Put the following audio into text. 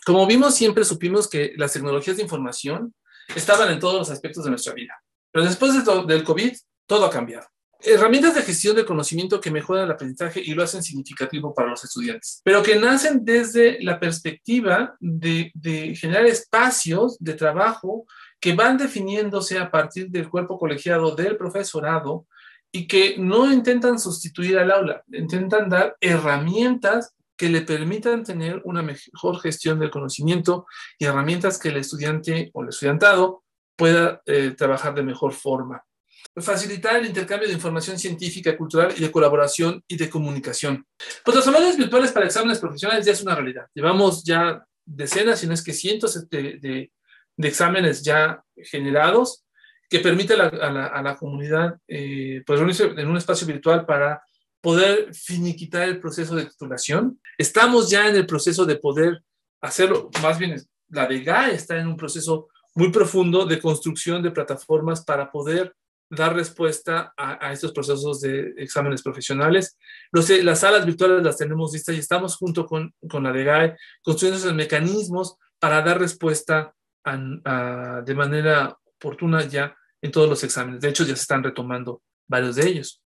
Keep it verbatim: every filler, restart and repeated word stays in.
Como vimos, siempre supimos que las tecnologías de información estaban en todos los aspectos de nuestra vida. Pero después de to- del COVID, todo ha cambiado. Herramientas de gestión del conocimiento que mejoran el aprendizaje y lo hacen significativo para los estudiantes, pero que nacen desde la perspectiva de, de generar espacios de trabajo que van definiéndose a partir del cuerpo colegiado del profesorado y que no intentan sustituir al aula, intentan dar herramientas que le permitan tener una mejor gestión del conocimiento y herramientas que el estudiante o el estudiantado pueda eh, trabajar de mejor forma. Facilitar el intercambio de información científica, cultural y de colaboración y de comunicación. Pues los salones virtuales para exámenes profesionales ya es una realidad. Llevamos ya decenas, si no es que cientos de, de, de exámenes ya generados que permiten a, a, la, a la comunidad eh, pues reunirse en un espacio virtual para poder finiquitar el proceso de titulación. Estamos ya en el proceso de poder hacerlo, más bien la D G A E está en un proceso muy profundo de construcción de plataformas para poder dar respuesta a, a estos procesos de exámenes profesionales. Los, las salas virtuales las tenemos listas y estamos junto con, con la D G A E construyendo esos mecanismos para dar respuesta a, a, de manera oportuna ya en todos los exámenes. De hecho, ya se están retomando varios de ellos.